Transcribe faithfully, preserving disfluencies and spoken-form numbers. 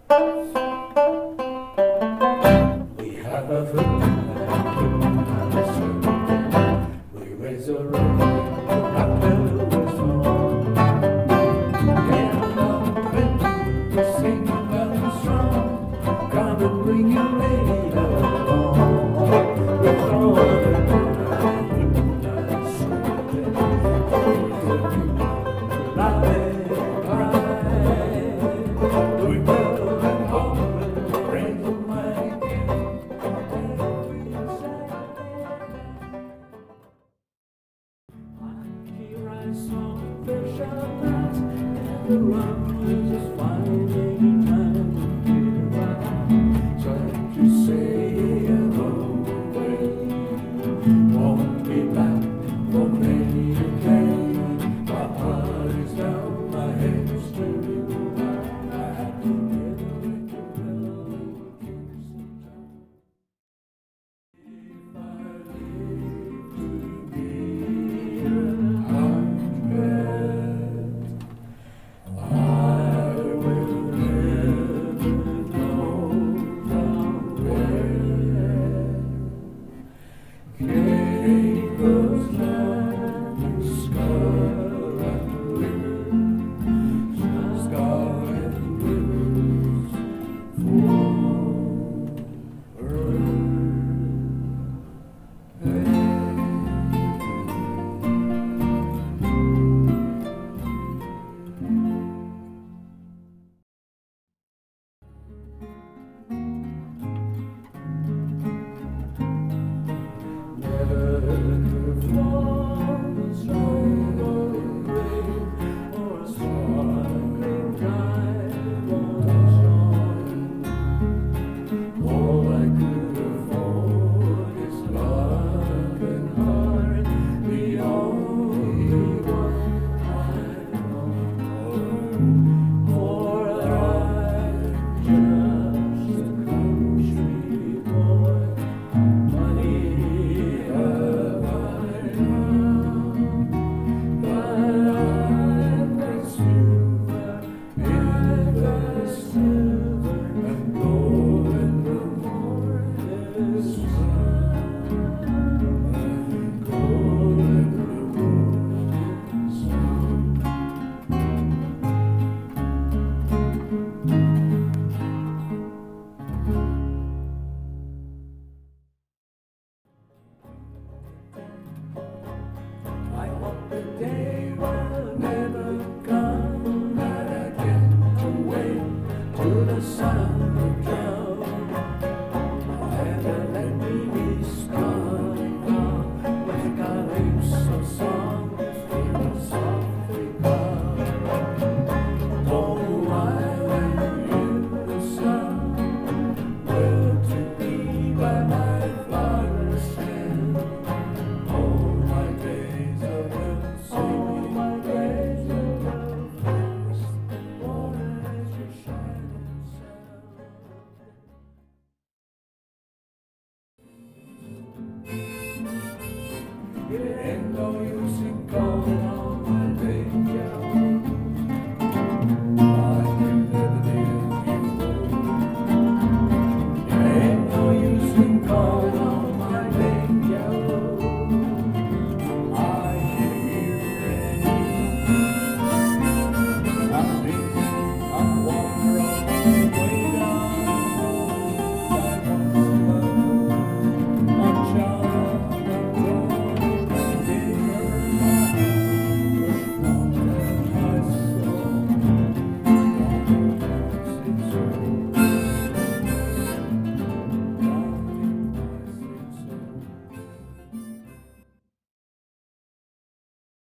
We have a fruit and a fruit. We raise a roof up to the storm. Get up and we sing and strong. Come and bring your lady along. We throw the moonlight, moonlight shooting. Love it, cry. We build and hope and bring the mighty king. Here I saw the fish at night, and the run was just finding time to get around. Tried to say hello away, won't be back for many a day. My heart is down, my head is turning around. I have to get away to Mellow Kingston Town. If I live to be a hundred, I will never know from where came those laughing scarlet rivers, scarlet rivers for her. Never falls rain or rain, or a sparkling guide won't shine. All I could afford is love and heart, the only one I long for. For I'm just a country boy. Money have I now, but I've got silver in the silver and gold in the morning sun, and gold in the morning sun. I hope the day will never come that I get away to the sun.